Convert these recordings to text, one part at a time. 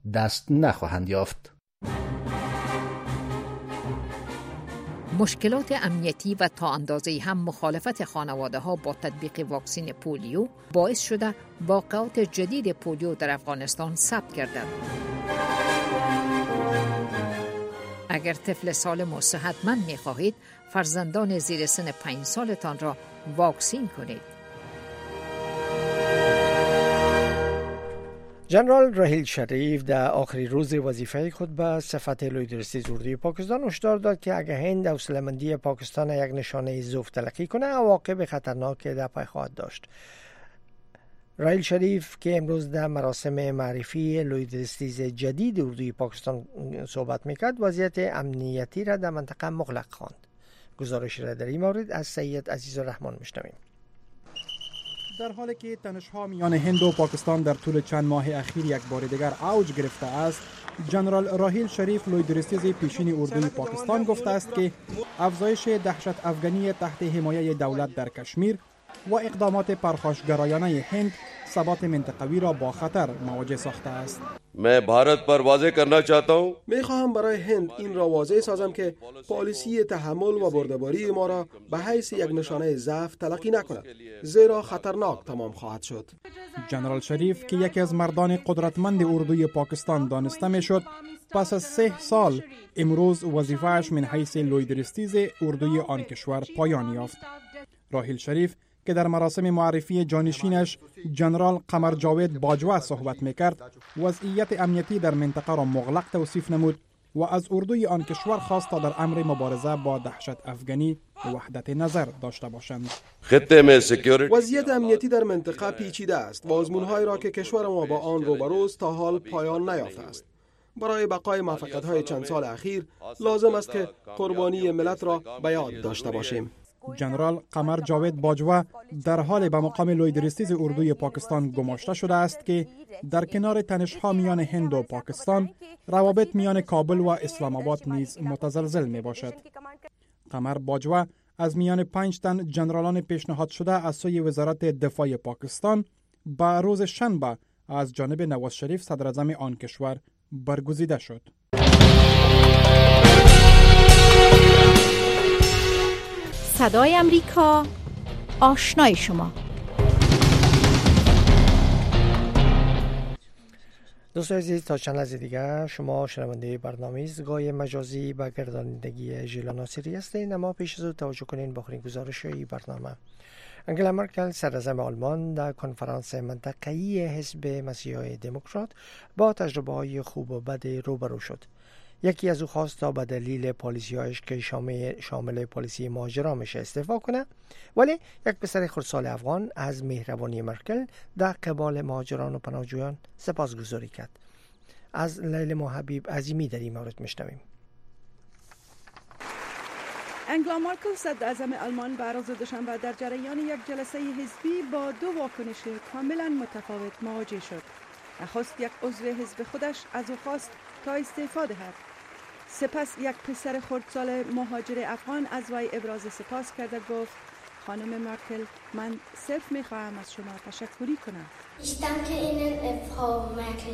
دست نخواهند یافت. مشکلات امنیتی و تا اندازه‌ای هم مخالفت خانواده‌ها با تطبیق واکسن پولیو باعث شده واقعات جدید پولیو در افغانستان ثبت گردد. اگر طفل سالم و صحتمند می‌خواهید، فرزندان زیر سن 5 سالتان را واکسین کنید. جنرال راحیل شریف در آخرین روز وظیفه خود به صفت لویدرستی اردوی پاکستان هشدار داد که اگر هند حوصله‌مندی پاکستان یک نشانه ضعف تلقی کنه، عواقب خطرناک در پی خواهد داشت. راحیل شریف که امروز در مراسم معرفی لویدرستی جدید اردوی پاکستان صحبت میکرد، وضعیت امنیتی را در منطقه مغلق خواند. گزارش را در این مورد از سید عزیزالرحمن میشنویم. در حالی که تنش‌ها میان هند و پاکستان در طول چند ماه اخیر یک بار دیگر اوج گرفته است، جنرال راحیل شریف لویدرستی پیشین اردوی پاکستان گفته است که افزایش دهشت افغانی تحت حمایت دولت در کشمیر و اقدامات پرخاشگرایانه هند ثبات منطقوی را با خطر مواجه ساخته است. मैं भारत पर वाज़ेह करना चाहता हूँ. میخواهم برای هند این را واضح سازم که پالیسی تحمل و برده‌باری ما را به حیث یک نشانه ضعف تلقی نکند، زیرا خطرناک تمام خواهد شد. جنرال شریف که یکی از مردان قدرتمند اردوی پاکستان دانسته میشد، پس از 3 سال امروز وظیفه‌اش من حیث لویدرستیز اردوی آن کشور پایان یافت. راحیل شریف که در مراسم معرفی جانشینش جنرال قمر جاوید باجوه صحبت میکرد، وضعیت امنیتی در منطقه را مغلق توصیف نمود و از اردوی آن کشور خواست تا در امر مبارزه با دهشت افغانی وحدت نظر داشته باشند. وضعیت امنیتی در منطقه پیچیده است و آزمون‌هایی را که کشور ما با آن روبروست تا حال پایان نیافته است. برای بقای موفقیت‌های چند سال اخیر لازم است که قربانی ملت را به یاد داشته باشیم. جنرال قمر جاوید باجوه در حال به مقام لویدرستیز اردوی پاکستان گماشته شده است که در کنار تنش‌ها میان هند و پاکستان، روابط میان کابل و اسلام آباد نیز متزلزل می باشد. قمر باجوه از میان 5 تن جنرالان پیشنهاد شده از سوی وزارت دفاع پاکستان به روز شنبه از جانب نواز شریف صدر اعظم آن کشور برگزیده شد. صدای امریکا، آشنای شما. دوستان عزیز، تا چند لحظه دیگر شما شنونده برنامه ایستگاه مجازی با گردانندگی ژیلا ناصری هستید. اما پیش از او توجه کنین به آخرین گزارش‌های برنامه. انگلا مرکل صدراعظم آلمان در کنفرانس منطقه‌ای حزب مسیحای دموکرات با تجربه‌های خوب و بد روبرو شد. یکی از او خواست تا به دلیل پالیسی‌هایش که شامل پالیسی مهاجرانش استعفا کنه، ولی یک پسر خردسال افغان از مهربانی مرکل در قبال مهاجران و پناهجویان سپاسگزاری کرد. از لیلا حبیب عظیمی در این مورد میشنویم. انگلا مارکل صدراعظم آلمان به روز دوشنبه در جریان یک جلسه حزبی با 2 واکنش کاملا متفاوت مواجه شد. نخست یک عضو حزب خودش از او خواست تا استعفا دهد. سپس یک پسر خردسال مهاجر افغان از وی ابراز سپاس کرده گفت: خانم مارکل، من صرف میخواهم از شما تشکری کنم. Ich danke Ihnen, Frau Merkel.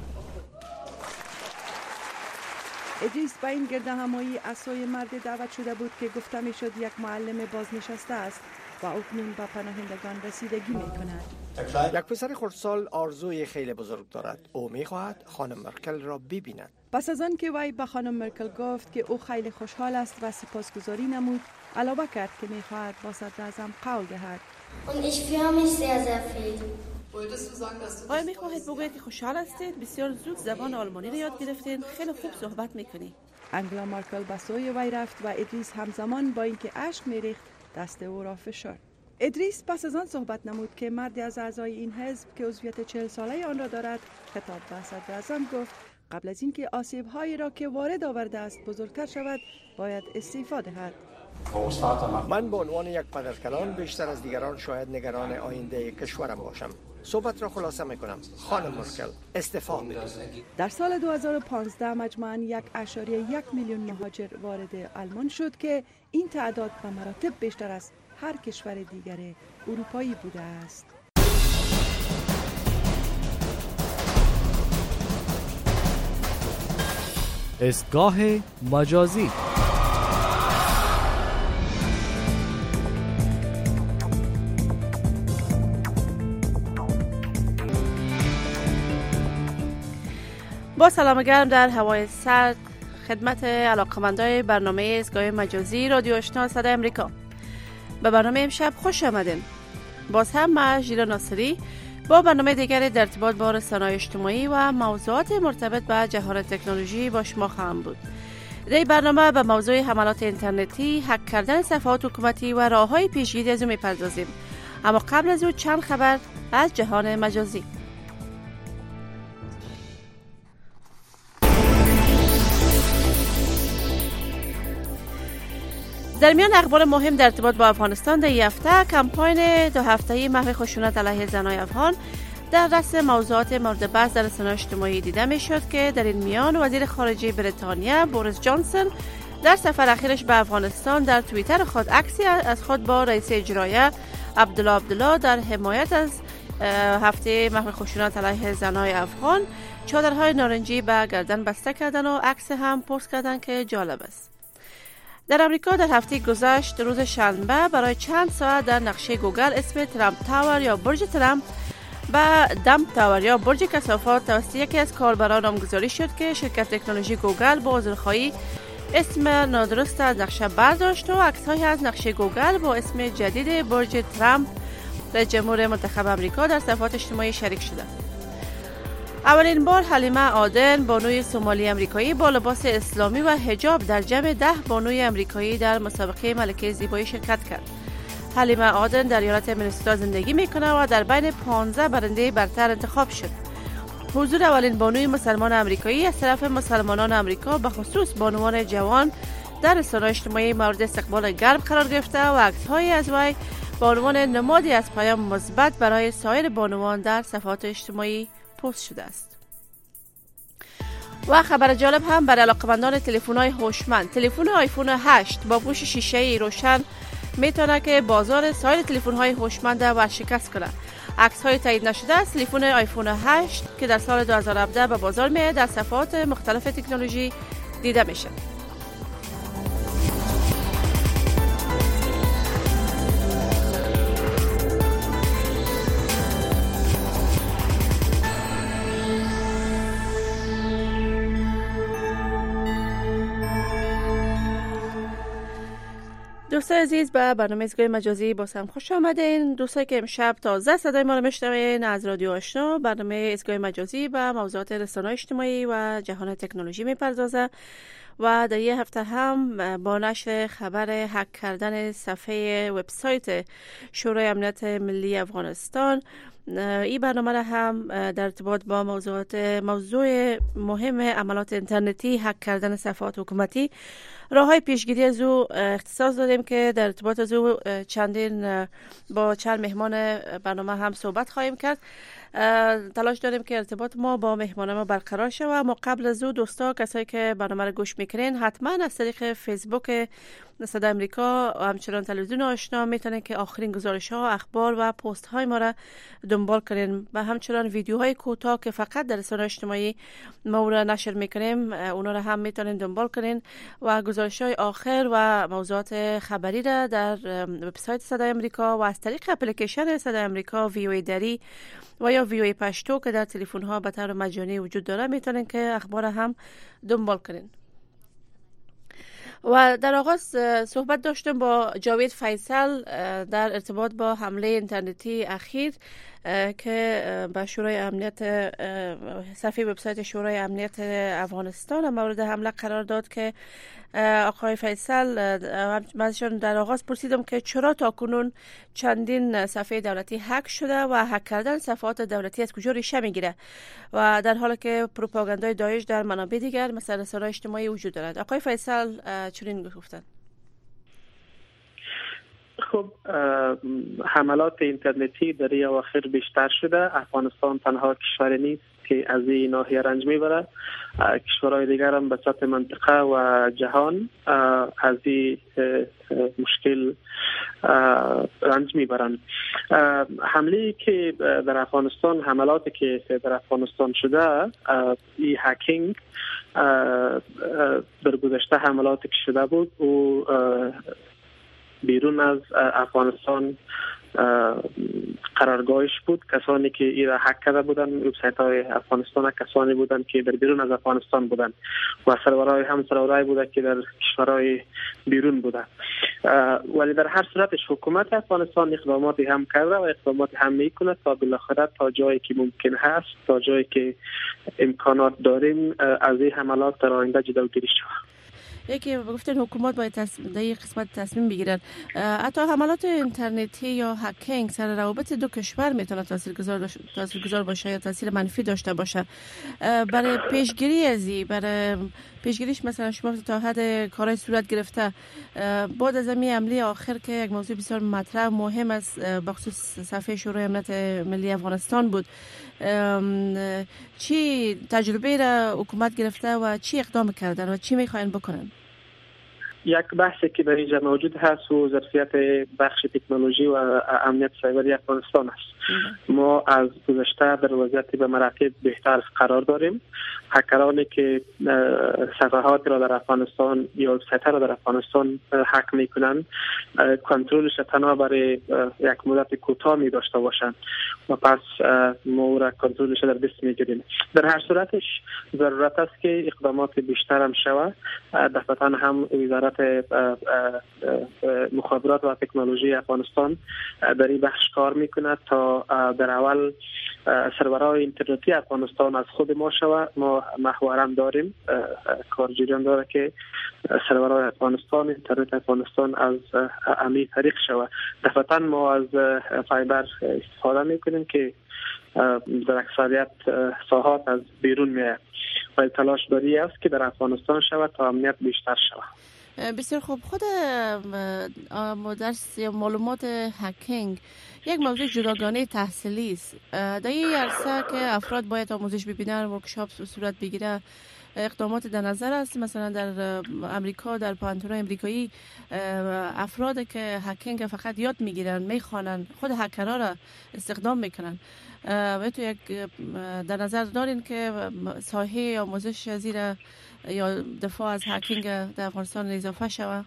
ادریس به این گردهمایی از سوی مرد دعوت شده بود که گفته میشد یک معلم بازنشسته است و اکنون به پناهندگان رسیدگی میکند. یک پسر خردسال آرزوی خیلی بزرگ دارد. او میخواهد خانم مرکل را ببیند. پس از آن که وی به خانم مرکل گفت که او خیلی خوشحال است و سپاسگزاری نمود، علاوه کرد که میخواهد با صدراعظم قول دهد. Und ich freue mich sehr, sehr viel. آیا میخواهید بگویید که خوشحال هستید؟ بسیار زود زبان آلمانی را یاد گرفتین، خیلی خوب صحبت میکنی. انگلا مارکل به سوی وی رفت و ادریس همزمان با اینکه اشک میریخت دست او را فشرد. ادریس پس از آن صحبت نمود که مردی از اعضای این حزب که عضویت 40 ساله آن را دارد خطاب به صدراعظم گفت قبل از اینکه آسیب‌هایی را که وارد آورده است بزرگتر شود باید استعفا دهد. من به عنوان یک پدرکلان بیشتر از دیگران شاید نگران آینده کشورم باشم. صحبت را خلاصه میکنم. خانم مرکل، استعفا بدهید. در سال 2015 مجموعاً 1.1 میلیون مهاجر وارد آلمان شد که این تعداد به مراتب بیشتر از هر کشور دیگر اروپایی بوده است. ایستگاه مجازی. با سلام گرم در هوای سرد خدمت علاقمندای برنامه ایستگاه مجازی رادیو آشنا صدای امریکا. به برنامه امشب خوش آمدین. باز هم من ژیلا ناصری با برنامه دیگری در ارتباط با رسانه‌های اجتماعی و موضوعات مرتبط به جهان تکنولوژی با شما خواهم بود. در برنامه به موضوع حملات اینترنتی، هک کردن صفحات حکومتی و راه‌های پیشگیری از اون می‌پردازیم. اما قبل از او چند خبر از جهان مجازی. در میان اخبار مهم در ارتباط با افغانستان در این هفته، کمپاین 2 هفته‌ای محو خشونت علیه زنان افغان در رأس موضوعات مورد بحث در رسانه‌های اجتماعی دیده می‌شد که در این میان وزیر خارجه بریتانیا بوریس جانسون در سفر اخیرش به افغانستان در توییتر خود عکسی از خود با رئیس اجرایی عبدالله در حمایت از هفته محو خشونت علیه زنان افغان چادرهای نارنجی به گردن بسته کردن و عکس هم پست کردن که جالب است. در امریکا در هفته گذشت روز شنبه برای چند ساعت در نقشه گوگل اسم ترامپ تاور یا برج ترامپ و دمپ تاور یا برج کثافات توسط یکی از کاربران نامگذاری شد که شرکت تکنولوژی گوگل با عذرخواهی اسم نادرست از نقشه برداشت و عکس‌هایی از نقشه گوگل با اسم جدید برج ترامپ رئیس جمهور منتخب امریکا در صفحات اجتماعی شریک شده. اولین بار حلیمه عادن بانوی سومالی امریکایی با لباس اسلامی و حجاب در جمع 10 بانوی امریکایی در مسابقه ملکه زیبایی شرکت کرد. حلیمه عادن در ایالت مینسوتا زندگی میکنه و در بین 15 برنده برتر انتخاب شد. حضور اولین بانوی مسلمان امریکایی از طرف مسلمانان امریکا به خصوص بانوان جوان در رسانه‌های اجتماعی مورد استقبال گرم قرار گرفته و عکس‌های از وی با عنوان نمادی از پیام مثبت برای سایر بانوان در صفحات اجتماعی پست شده است. و خبر جالب هم برای علاقمندان تلفن‌های هوشمند، تلفن آیفون 8 با پوش شیشه‌ای روشن میتونه که بازار سایر تلفن‌های هوشمند را ورشکست کنه. عکس‌های تایید نشده از تلفن آیفون 8 که در سال 2017 به بازار میاد در صفحات مختلف تکنولوژی دیده میشه. دوستای عزیز به برنامه ایستگاه مجازی باز هم خوش آمدین. دوستایی که امشب تازه صدای ما رو میشنوین از رادیو آشنا، برنامه ایستگاه مجازی به موضوعات رسانه‌های اجتماعی و جهان تکنولوژی میپردازه و در این هفته هم با نشر خبر هک کردن صفحه وبسایت شورای امنیت ملی افغانستان، این برنامه را هم در ارتباط با موضوع مهم عملات اینترنتی، هک کردن صفحات حکومتی، راه‌های پیشگیری از او اختصاص دادیم که در ارتباط از او با چند مهمان برنامه هم صحبت خواهیم کرد. تلاش داریم که ارتباط ما با مهمان ما برقرار شه و ما قبل از او دوستا کسایی که برنامه رو گوش میکنین حتما از طریق فیسبوک صدای امریکا و همچنان تلویزیون آشنا میتونن که آخرین گزارش ها، اخبار و پست های ما را دنبال کنین و همچنان ویدیوهای کوتاه که فقط در رسانه‌های اجتماعی ما را نشر میکنیم اونا را هم میتونین دنبال کنین و گزارش های آخر و موضوعات خبری را در وبسایت صدای امریکا و از طریق اپلیکیشن صدای امریکا وی دری و یا وی پشتو که در تلفن ها به طور مجانی وجود داره میتونین که اخبار هم دنبال کنین. و در آغاز صحبت داشتم با جاوید فیصل در ارتباط با حمله اینترنتی اخیر که به شورای امنیت، صفحه وبسایت شورای امنیت افغانستان مورد حمله قرار داد که آقای فیصل ازشان در آغاز پرسیدم که چرا تاکنون چندین صفحه دولتی هک شده و هک کردن صفحات دولتی از کجا ریشه میگیره و در حالی که پروپاگاندای داعش در منابع دیگر مثل رسانه‌های اجتماعی وجود دارد. آقای فیصل چنین گفتند. خب حملات اینترنتی در این اواخر بیشتر شده. افغانستان تنها کشور نیست که از این ناحیه رنج میبره، کشورهای دیگر هم به سطح منطقه و جهان از این مشکل رنج میبرند. حمله که در افغانستان، حملاتی که در افغانستان شده، این هکینگ در گذشته حملاتی که شده بود و بیرون از افغانستان قرارگاهش بود. کسانی که این را هک کرده بودن وبسایت های افغانستان کسانی بودند که در بیرون از افغانستان بودند و سرورهای هم سرورهای بوده که در کشورهای بیرون بوده. ولی در هر صورتش حکومت افغانستان اقداماتی هم کرده و اقداماتی هم میکنه تا بالاخره تا جایی که ممکن هست، تا جایی که امکانات داریم، از این حملات در آینده جلوگیری شود. یکی گفتن حکومت باید در این قسمت تصمیم بگیرن. حتی حملات اینترنتی یا هکینگ سر روابط دو کشور میتونه تاثیرگذار باشه یا تاثیر منفی داشته باشه. برای پیشگیری از این، برای پیشگیریش مثلا شما تا حد کارهای صورت گرفته بعد از این عملی آخر که یک موضوع بسیار مطرح مهم است بخصوص صفحه شورای امنیت ملی افغانستان بود، چی تجربه را حکومت گرفته و چی اقدام کردن و چی میخواین بکنن؟ یک بحثی که در اینجا موجود هست و ظرفیت بخش تکنولوژی و امنیت سایبری افغانستان است. ما از گذشته در وضعیت به مراتب بهتر قرار داریم. هکرانی که صفحات را در افغانستان یا وبسایت را در افغانستان هک میکنند، کنترلش تنها برای یک مدت کوتاه می داشته باشند و پس ما را کنترلش در دست میگیریم. در هر صورتش ضرورت است که اقدامات بیشتر هم شود. دفعتا هم وزارت مخابرات و تکنولوژی افغانستان در این بخش کار میکنه تا در اول سرورهای اینترنتی افغانستان از خود ما شود. ما محورا داریم، کارجویان داره که سرورهای افغانستان، اینترنت افغانستان از امی طریق شود. دفعتا ما از فایبر استفاده میکنیم که در اکثریت ساحات از بیرون میاد و تلاش داری است که در افغانستان شود تا امنیت بیشتر شود. بسیار خوب. خود درس یا معلومات هکینگ یک موضوع جداگانه تحصیلی است. در این عرصه که افراد باید آموزش ببینن، ورکشاپ صورت بگیره، اقدامات در نظر است. مثلا در امریکا، در پوهنتون‌های امریکایی افراد که هکینگ فقط یاد میگیرن، میخوانن، خود هکرها را استخدام میکنن. و تو یک در نظر دارین که ساحه آموزش زیر یا دفاع از هکینگ در افغانستان اضافه شود؟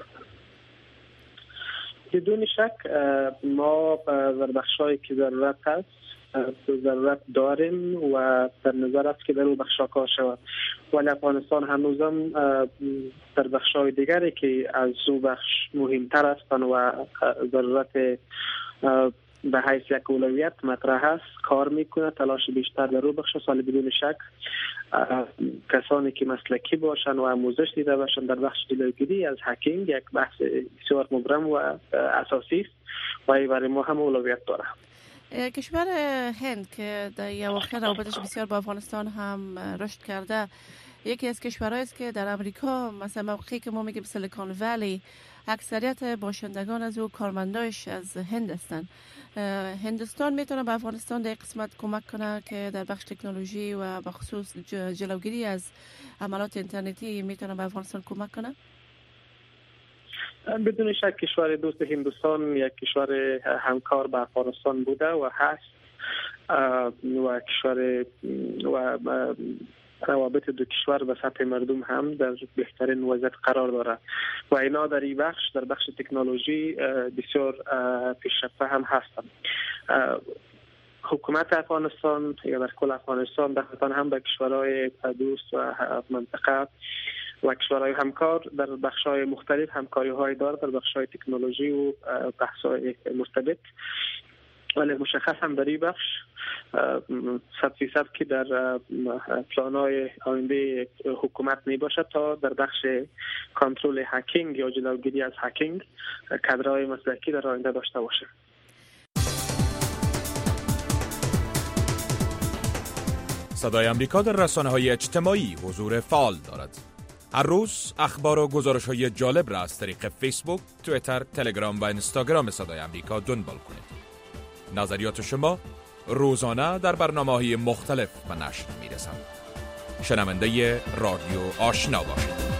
بدون شک ما در بخشایی که ضرورت هست ضرورت داریم و در نظر است که در اون بخشا کار شود. ولی افغانستان هنوزم در بخشای دیگری که از اون بخش مهمتر هستند و ضرورت به حیث یک اولویت مطرح است کار میکنه. تلاش بیشتر در اون بخش سال بدون شک کسانی که مسلکی باشن و آموزش دیده باشن در بخش جلوگیری از هکینگ یک بحث بسیار مبرم و اساسی است و این برای ما هم اولویت داره. کشور هند که در اواخر روابطش بسیار با افغانستان هم رشد کرده، یکی از کشورهایی است که در امریکا مثلا موقعی که ما میگیم سیلیکون ولی اکثریت باشندگان از او کارمنداش از هند هستند. هندوستان میتونه به افغانستان در قسمت کمک کنه که در بخش تکنولوژی و به خصوص جلوگیری از حملات اینترنتی میتونه به افغانستان کمک کنه؟ بدون شک کشور دوست هندوستان یک کشور همکار با افغانستان بوده و هست و کشور و روابط دو کشور به سطح مردم هم در بهترین وضعیت قرار داره و اینا در این بخش، در بخش تکنولوژی بسیار پیشرفته هم هستند. حکومت افغانستان یا در کل افغانستان دفعتاً هم به کشورهای دوست و منطقه و کشورهای همکار در بخش‌های مختلف همکاری‌های داره، در بخش‌های تکنولوژی و بحث‌های مرتبط. ولی مشخص هم در این بخش 100% که در پلان‌های آینده حکومت می باشد تا در بخش کنترل هکینگ یا جلوگیری از هکینگ کادرهای مسلکی در آینده داشته باشه. صدای آمریکا در رسانه‌های اجتماعی حضور فعال دارد. هر روز اخبار و گزارش‌های جالب را از طریق فیسبوک، توییتر، تلگرام و اینستاگرام صدای آمریکا دنبال کنید. نظریات شما روزانه در برنامه‌های مختلف به نشر می‌رسد. شنونده رادیو آشنا باشید.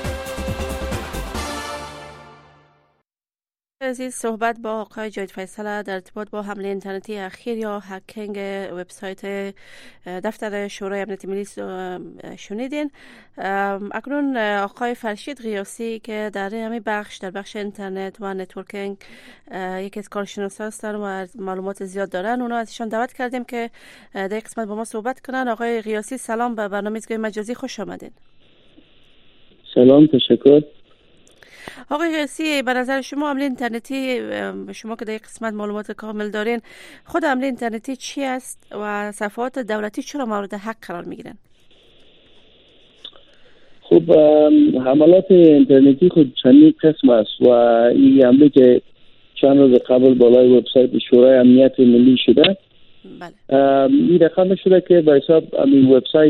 عزیز، صحبت با آقای جاوید فیصل در ارتباط با حمله اینترنتی اخیر یا هکینگ وبسایت دفتر شورای امنیت ملی شنیدین. اکنون آقای فرشید غیاسی که در همین در بخش اینترنت و نتورکینگ یکی از کارشناسان هستن و معلومات زیاد دارن، اونا ازشان دعوت کردیم که در یک قسمت با ما صحبت کنن. آقای غیاسی سلام، به برنامه ایستگاه مجازی خوش آمدین. سلام، تشکر. آقای غیاسی، به نظر شما حمله اینترنتی، شما که در یک قسمت معلومات کامل دارین، خود حمله اینترنتی چی است و صفحات دولتی چرا مورد حق قرار میگیرن؟ خب، حملات اینترنتی خود چندین قسم است و این حمله که چند روز قبل بالای وبسایت شورای امنیت ملی شده، این رقم شده که به حساب این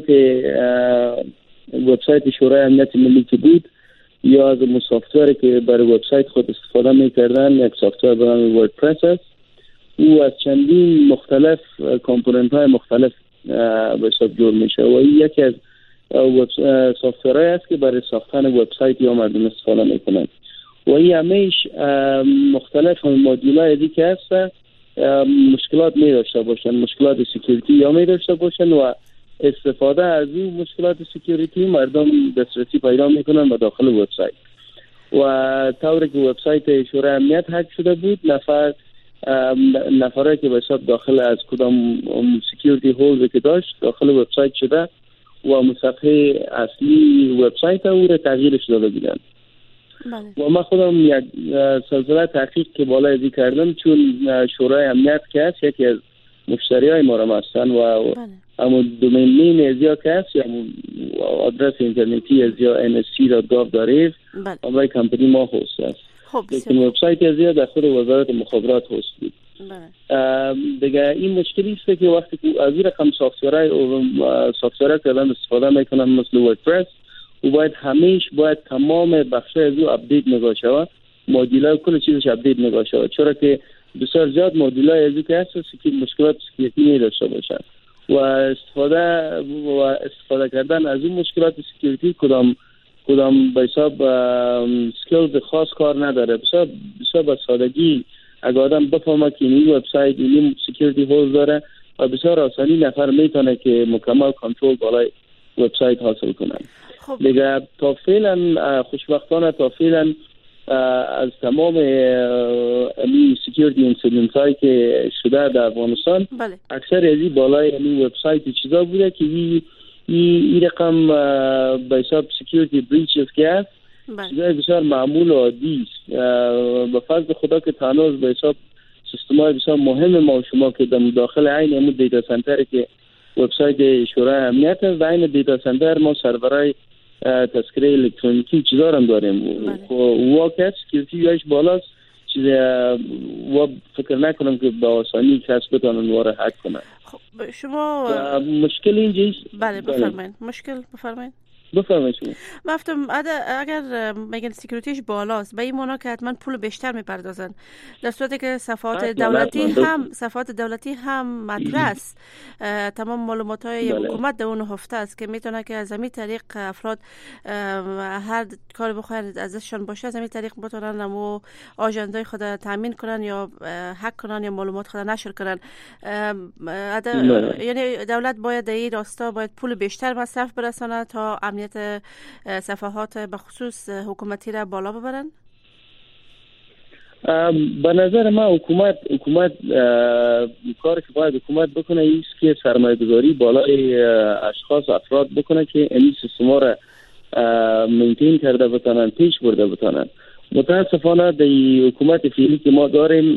وبسایت شورای امنیت ملی که بود، یا از سافتوری که برای وبسایت خود استفاده می‌کردن، یک سافتور به نام وردپرس است. او از چندین مختلف کامپوننت‌های مختلف به حساب جور میشه و این یکی از سافتورهایی است که برای ساختن وبسایت یا مردم استفاده میکنند و این همیش مختلف مدیول‌های دیگه هست، مشکلات می داشته باشند، مشکلات سکیوریتی یا می داشته باشند و استفاده از این مشکلات سکیوریتی مردم دسترسی پیدا میکنن به داخل وبسایت و طوری که وبسایت شورای امنیت هک شده بود، نفره که به حساب داخل از کدام سکیوریتی هولز که داشت داخل وبسایت شده و صفحه اصلی وبسایت او را تغییرش داده بودن. و من خودم یک سلسله تحقیق که بالای ازی کردم، چون شورای امنیت که هست یکی از مشتری های ما را هستن و اما دومین نیم از یا که هست یا آدرس اینترنتی از یا nsc.gov.av برای کمپنی ما هست است. لیکن وبسایت از یا در خود وزارت مخابرات هست بود. دیگه این مشکلی است که وقتی که از این رقم سافتورهای که دارن استفاده میکنن مثل وردپرس، و باید تمام بخش از او اپدیت نگاه شود، مدیولای کل چیزش اپدیت نگاه شود، چرا که بسیار زیاد مدیولای از او که هست که مشکلات سکیوریتی نداشته باشن و استفاده کردن از این مشکلات سکیوریتی کدام به حساب سکیلز خاص کار نداره. بسیار با سادگی اگر آدم بفهمه که این وبسایت این سکیوریتی هولز داره و بسیار آسانی نفر میتونه که مکمل کنترل بالای وبسایت حاصل کنه. دیگه تا فعلا خوشبختانه از تمام این سکیوریتی اینسیدنت هایی که شده در افغانستان، اکثر از این بالای این وبسایت چیزا بوده که این رقم به حساب سکیوریتی بریچز که هست چیزای بسیار معمول و عادی است. به فضل خدا که تنوز به حساب سیستم های بسیار مهم ما و شما که داخل عین همون دیتا سنتر که وبسایت شورای امنیت است، در این دیتا سنتر ما سرورهای تذکره الکترونیکی چیزا هم داریم و واقعا سکیوریتی هایش بالاست، چیز و فکر نکنم که با آسانی کس بتونن واره هک کنن. خب شما مشکل اینجاست. بله بفرمایید. مشکل بفرمایید. بفرمایید شما. مفتم اگر میگن سکیوریتیش بالاست، به این معنا که حتما پول بیشتر میپردازن، در صورتی که صفحات دولتی هم مطرح است. تمام معلومات‌های حکومت در اون هفته است که میتونه که از همین طریق افراد هر کاری بخواهند ازشون باشه، از همین طریق بتونن و آژاندای خود تامین کنن یا هک کنن یا معلومات خود نشر کنن. یعنی دولت باید در این راستا باید پول بیشتر مصرف برسانه تا امنیت صفحات به خصوص حکومتی را بالا ببرن. به نظر من حکومت کاری که باید حکومت بکنه ایست که سرمایه گذاری بالای اشخاص افراد بکنه که این سیستم ها را مینتین کرده بتانن، پیش برده بتانن. متاسفانه در حکومت فعلی که ما داریم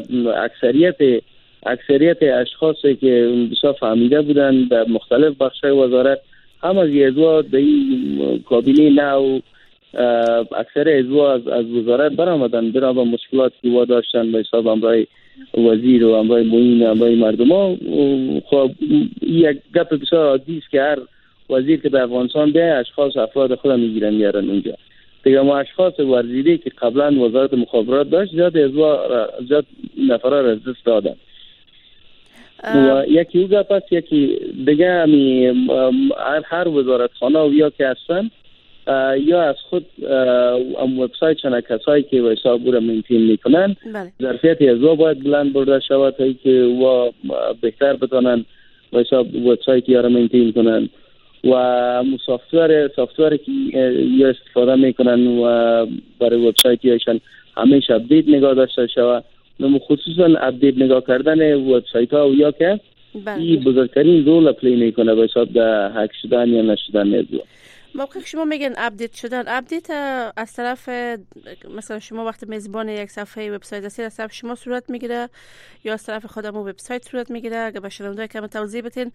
اکثریت اشخاصی که بسیار فهمیده بودن در مختلف بخش‌های وزارت هم از یزوا در این کابینه نو اکثر یزوا از وزارت برآمدن برای مشکلات که وا داشتن به حساب امرای وزیر و امرای معین امرای مردم ها. خب یک گپ بسیار عادی است که هر وزیر که در افغانستان بیاید اشخاص افراد خود میگیرن میارن اونجا. دیگه ما اشخاص ورزیده که قبلا وزارت مخابرات داشت زیاد نفرا را از دست دادن. و یکی او گپ است. یکی دیگه هر وزارتخانه و یا که هستن یا از خود وبسایت چنه کسایی که حساب رو مینتین میکنن ظرفیت از باید بلند برده شود تا که و بهتر بتونن حساب وبسایت یا رو مینتین کنن و سافتوری که یا استفاده میکنن و برای وبسایت یاشان همیشه اپدیت نگاه داشته شود. خصوصا اپدیت نگاه کردن وبسایت ها و یا که این بزرگترین رول پلی میکنه به حساب در هک شدن یا نشدن موضوع. موقع شما میگن اپدیت شدن، اپدیت از طرف مثلا شما وقتی میزبان یک صفحه وبسایت هستید از طرف شما صورت میگیره یا از طرف خودمون وبسایت صورت میگیره؟ اگه به شنونده‌ها کم توضیح بدین.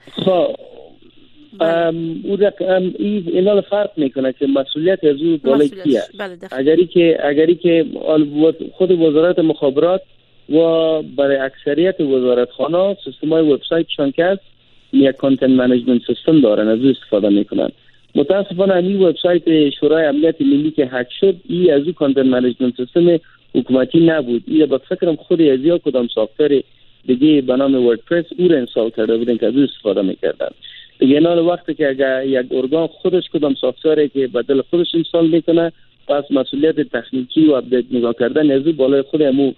اینا فرق میکنه که مسئولیت از او بالای کیه. اگری که خود وزارت مخابرات و برای اکثریت وزارتخانه سیستم‌های وبسایتشان که هست یک کانتنت منیجمنت سیستم دارن، از او استفاده میکنن. متاسفانه این وبسایت شورای امنیت ملی که هک شد این از او کانتنت منیجمنت سیستم حکومتی نبود. این به فکرم خود از یا کدام سافتور دیگه به نام وردپرس او را انستال کرده بودن که از او استفاده میکردن. دیگه نه وقتی که اگر یک ارگان خودش کدام سافتوری که بدل خودش انستال میکنه پس مسئولیت تکنیکی و اپدیت نگاه کردن از او بالای خود همو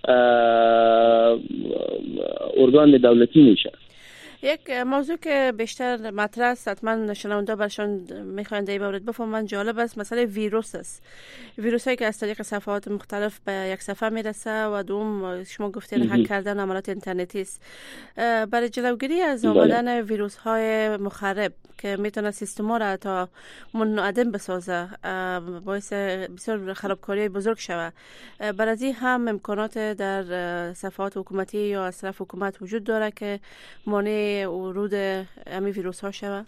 ارگان دولتی میشه. یک موضوع که بیشتر مطرح است، حتما شنونده برشان میخواین در این مورد بفهمن، جالب است، مسئله ویروس است. ویروس هایی که از طریق صفحات مختلف به یک صفحه میرسه و دوم شما گفتین هک کردن عملات اینترنتی است. برای جلوگیری از آمدن ویروس های مخرب که میتونه سیستما را تا منعدم بسازه، باعث بسیار خرابکاری بزرگ شود، برای هم امکانات در صفحات حکومتی یا از طرف حکومت وجود داره که مانع ورود امی ویروس ها شود؟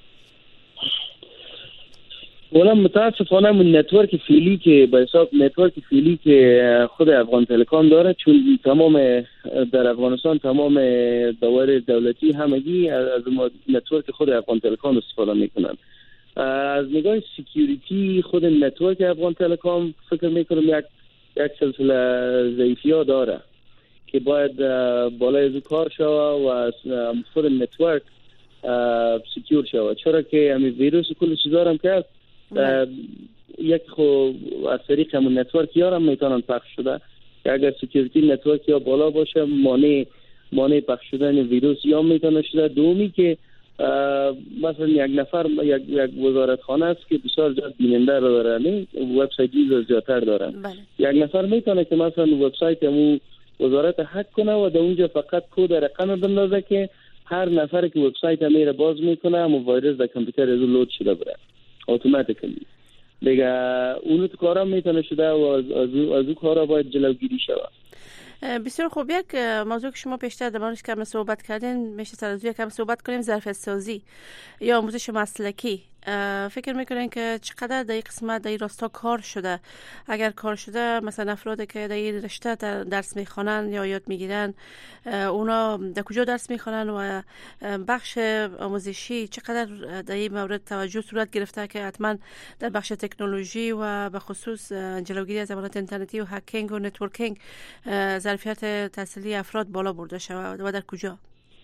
ولی متاسفانه من نتورک فعلی که به حساب نتورک فعلی که خود افغان تلکام داره، چون تمام در افغانستان تمام دوائر دولتی همگی از نتورک خود افغان تلکام استفاده میکنن. از نگاه سکیوریتی خود نتورک افغان تلکام فکر میکنم یک سلسله ضعیفی‌ها داره که باید بالای از کار شود و از خود نتورک سکیور شود، چرا که همین ویروس کل چیزا هم که یک خو از طریق همون نتورک یا هم میتونن پخش شده که اگر سکیوریتی نتورک یا بالا باشه مانع پخش شدن ویروس یا میتونه شده. دومی که مثلا یک نفر یک وزارتخانه است که بسیار زیاد بیننده رو داره، نه وبسایتی زیادتر داره، یک نفر میتونه که مثلا وبسایت همون وزارت هک کنه و در اونجا فقط کد رقم بندازه که هر نفر که وبسایت میره باز میکنه اما ویروس در کامپیوتر از لود شده بره اتوماتیکلی دیگه اون تو کارا میتونه شده و از اون کارا باید جلوگیری شود. بسیار خوب. یک موضوع که شما پیشتر در موردش کم صحبت کردین، میشه سر از کم صحبت کنیم، ظرفیت سازی یا آموزش مسلکی. فکر میکنین که چقدر در این قسمت در این راستا کار شده؟ اگر کار شده، مثلا افرادی که در این رشته درس میخوانن یا یاد میگیرن، اونا در کجا درس میخوانن و بخش آموزشی چقدر در این مورد توجه صورت گرفته که حتما در بخش تکنولوژی و به خصوص جلوگیری از عملات اینترنتی و هکینگ و نتورکینگ ظرفیت تحصیلی افراد بالا برده شود و در کجا؟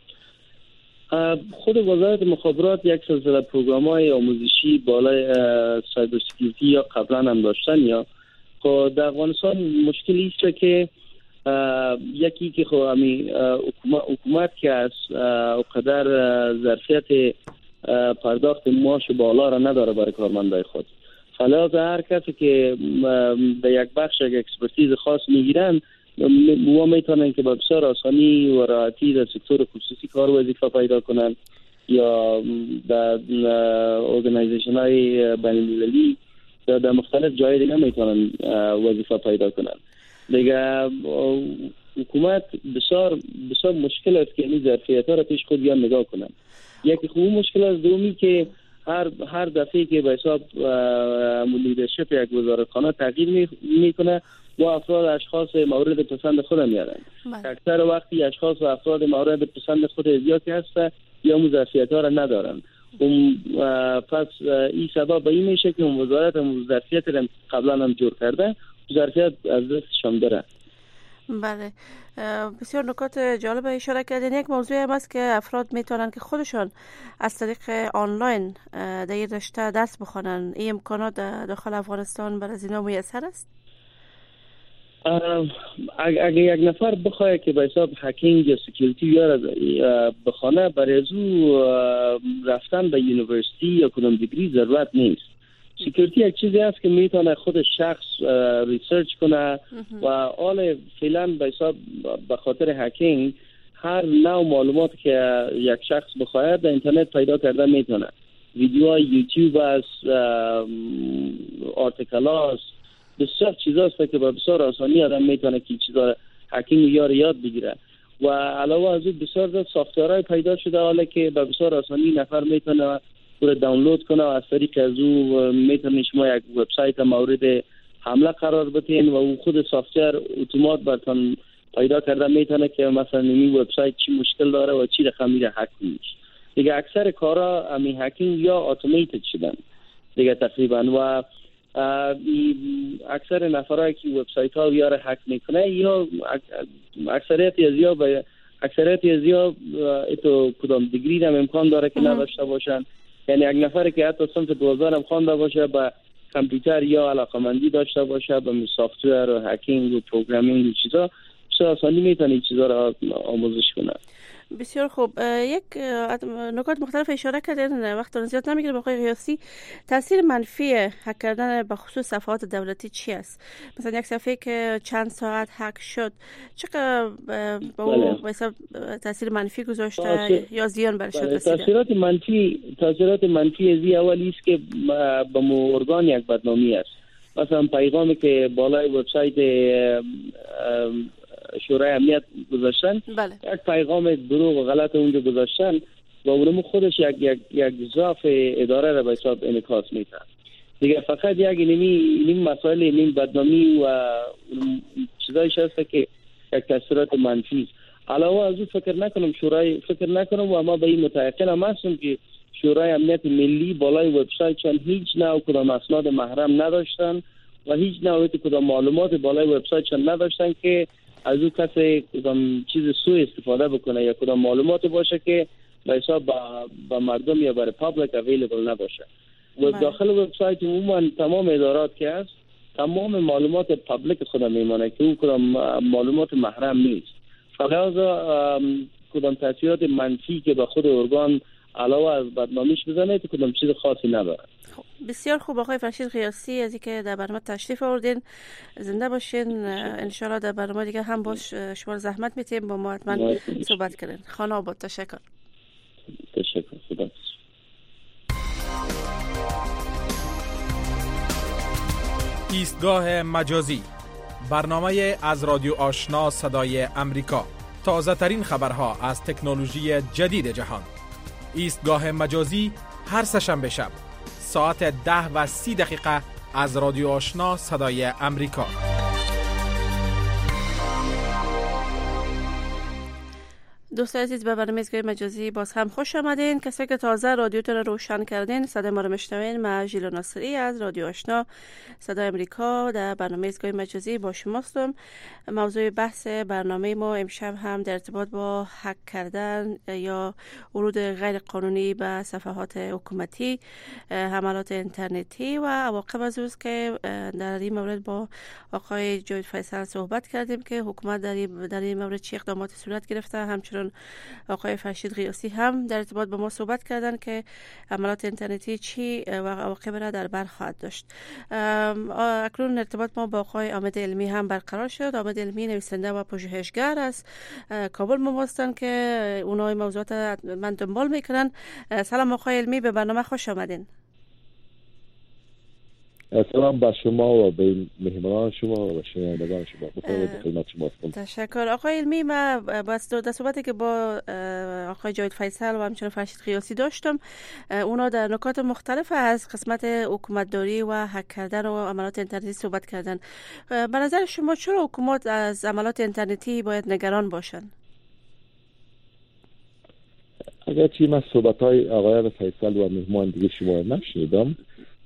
خود وزارت مخابرات یک سلسله پروگرام‌های آموزشی بالای سایبر سکیوریتی یا قبلا هم داشتن. یا خب در افغانستان مشکلی است که یکی که خب حکومت که از قدر ظرفیت پرداخت معاش بالا را نداره برای کارمندای خود، فلذا هر کسی که به یک بخش یک اکسپرتیز خاص میگیرن و میتونن که با بسیار آسانی و راحتی در سکتور خصوصی کار وظیفه پیدا کنن یا در ارگانایزیشن های بین المللی یا در مختلف جای دیگه میتونن وظیفه پیدا کنن. دیگه حکومت بسیار مشکل است که این ظرفیت ها را پیش خود بیان نگاه کنن. یکی خوب مشکل است، دومی که هر دفعه که به حساب لیدرشپ یک وزارتخانه تغییر میکنه و افراد اشخاص مورد پسند خود میارن. اکثر وقتی اشخاص و افراد مورد پسند خود زیادی هسته یا ظرفیت ها را ندارن. پس این سبب به این میشه که وزارت ظرفیت را قبلا هم جور کرده، ظرفیت از دستشان بره. بله، بسیار نکات جالب اشاره کردین. یک موضوع هم است که افراد میتونن که خودشان از طریق آنلاین در این رشته درس بخونن. این امکانات داخل افغانستان برای از اینا میسر است؟ اگه یک نفر بخواه که به حساب هکینگ یا سکیوریتی یا بخونه، برای از او رفتن به یونیورسیتی یا کدام دیگری ضرورت نیست. سکیوریتی یک چیزی است که میتونه خود شخص ریسرچ کنه و آل فعلا به حساب به خاطر هکینگ هر نوع معلومات که یک شخص بخواهد در اینترنت پیدا کرده میتونه. ویدیوهای یوتیوب است، آرتیکل است، بسیار چیزا است که به بسیار آسانی آدم میتونه که چیزا هکینگ یاد بگیره. و علاوه از این بسیار زیاد سافتورهای پیدا شده حالا که به بسیار آسانی نفر میتونه رو دانلود کنه و از طریق از او میتونه شما یک وبسایت مورد حمله قرار بدین و او خود سافتور اتومات براتون پیدا کرده میتونه که مثلا این وبسایت چی مشکل داره و چی رقمی را هک کنه. دیگه اکثر کارا همین هکینگ یا اتوماتد شدن دیگه تقریبا، و اکثر نفرایی که وبسایت ها یا را هک میکنه یا اکثریت از یا اتو کدام دیگری هم امکان داره که نداشته باشن. یعنی یک نفری که حتی صنف 2000 هم خوانده باشه، با کامپیوتر یا علاقمندی داشته باشه به سافتور و هکینگ و پروگرامینگ و چیزا، بسیار آسانی میتونه این چیزا را آموزش کنه. بسیار خوب. یک نکات مختلف اشاره کردن، وقت زیاد نمیگیره. آقای قیاسی، تاثیر منفی هک کردن به خصوص صفحات دولتی چی است؟ مثلا یک صفحه که چند ساعت هک شد چقدر به اون تاثیر منفی گذاشته یا زیان برش رسیده؟ تاثیرات منفی از اولی است که به ارگان یک بدنامی است. مثلا پیغامی که بالای وبسایت شورای امنیت گذاشتن، یک پیغام دروغ و غلط اونجا گذاشتن و اونم خودش یک ضعف اداره را به حساب انعکاس میده. دیگه فقط یک این مسائل این بدنامی و چیزایش هست که یک تاثیرات منفی است. علاوه از اون فکر نکنم و ما به این متأکدم هستم که شورای امنیت ملی بالای وبسایتشان هیچ نوع کدام اسناد محرم نداشتن و هیچ نوع کدام معلومات بالای وبسایتشان نداشتن که از اون کسی کدام چیز سوء استفاده بکنه یا کدام معلومات باشه که به حساب با مردم یا برای پابلیک اویلیبل نباشه. و داخل وبسایت عموما تمام ادارات که هست تمام معلومات پابلیک خود میمونه که اون کدام معلومات محرم نیست. فقط کدام تاثیرات منفی که به خود ارگان علاوه از بدنامیش بزنه تو کدام چیز خاصی نداره. بسیار خوب آقای فرشید قیاسی، از اینکه در برنامه تشریف آوردین، زنده باشین. انشالله در برنامه دیگه هم باش شما زحمت میتیم با ما حتما صحبت کردین. خانه آباد. تشکر. خدا. ایستگاه مجازی، برنامه از رادیو آشنا صدای امریکا. تازه ترین خبرها از تکنولوژی جدید جهان. ایستگاه مجازی هر سه‌شنبه شب ساعت 10:30 از رادیو آشنا صدای امریکا. دوستان عزیز، به برنامه ایستگاه مجازی باز هم خوش آمدین. کسایی که تازه رادیوتون رو روشن کردین، صدای ما رو میشنوین. من ژیلا ناصری از رادیو آشنا صدای امریکا در برنامه ایستگاه مجازی با شماستم. موضوع بحث برنامه ما امشب هم در ارتباط با هک کردن یا ورود غیر قانونی به صفحات حکومتی، حملات اینترنتی و عواقب از اوست که در این مورد با آقای جاوید فیصل صحبت کردیم که حکومت در این مورد چه اقداماتی صورت گرفته. همچنین آقای فرشید قیاسی هم در ارتباط با ما صحبت کردن که حملات اینترنتی چی و عواقب را در بر خواهد داشت. اکنون ارتباط ما با آقای حامد علمی هم برقرار شد. حامد علمی نویسنده و پژوهشگر از کابل ما هستند که اونها موضوعات من دنبال میکنن. سلام آقای علمی، به برنامه خوش آمدین. سلام به شما و به مهمانان شما و شنوندگان شما. متشکرم خدمت شما هستم. تشکر آقای علمی. من بس در صحبتی که با آقای جاوید فیصل و همچنین فرشید قیاسی داشتم، اونا در نکات مختلف از قسمت حکومتداری و هک کردن و عملات اینترنتی صحبت کردن. به نظر شما چرا حکومت از عملات اینترنتی باید نگران باشن؟ اگرچه من صحبت‌های آقای فیصل و مهمان دیگه شما نشنیدم.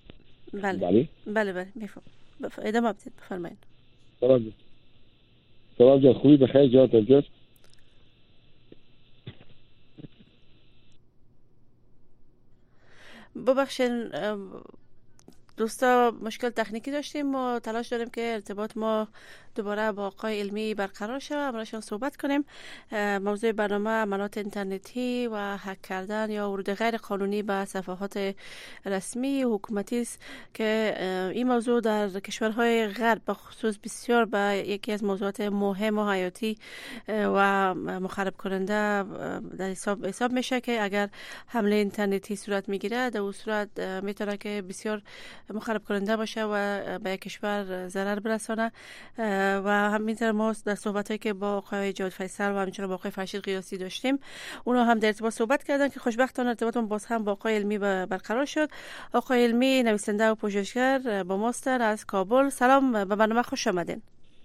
بله میفهم. ادامه بدید، بفرمایید. سلام جان، خوبی؟ بخیر جان؟ کجاست؟ ببخشید دوستا، مشکل تکنیکی داشتیم و تلاش داریم که ارتباط ما دوباره با آقای علمی برقرار شود، امروزشان صحبت کنیم. موضوع برنامه عملات اینترنتی و هک کردن یا ورود غیر قانونی به صفحات رسمی حکومتی است که این موضوع در کشورهای غرب به خصوص بسیار به یکی از موضوعات مهم و حیاتی و مخرب کننده در حساب میشه که اگر حمله اینترنتی صورت میگیره در اون صورت میتونه که بسیار مخرب کننده باشه و به کشور ضرر برسانه. و همینطور ما در صحبتایی که با آقای جواد فیصل و همچنین با آقای فرشید قیاسی داشتیم، اونا هم در ارتباط صحبت کردن که خوشبختانه ارتباطمون باز هم با آقای علمی برقرار شد. آقای علمی نویسنده و پژوهشگر با ماستر از کابل. سلام، به برنامه خوش آمدین.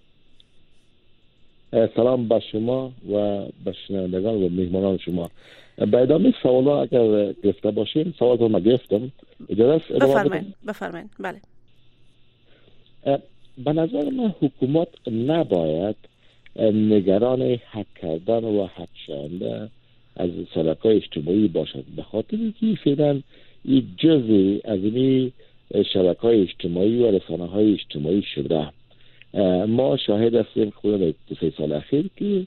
سلام به شما و به شنوندگان و مهمانان شما. به ادامه سوالا اگر گرفته باشیم، سوال رو ما گرفتم، اجازه است؟ بفرمایید. بله. به نظر من حکومت نباید نگران هک کردن و هک شدن از شبکه‌های اجتماعی باشد، به خاطر اینکه فعلا این جزئی از این شبکه‌های اجتماعی و رسانه‌های اجتماعی شده. ما شاهد هستیم خود 2-3 سال اخیر که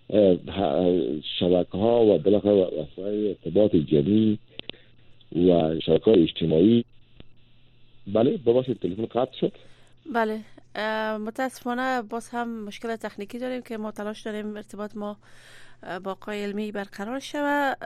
شبکه‌ها و بالاخره وسایل ارتباط جمعی و شبکه‌های اجتماعی، بله ببخشید تلفن قطع شد. بله، متاسفانه باز هم مشکل تکنیکی داریم که ما تلاش داریم ارتباط ما با آقای علمی برقرار شود.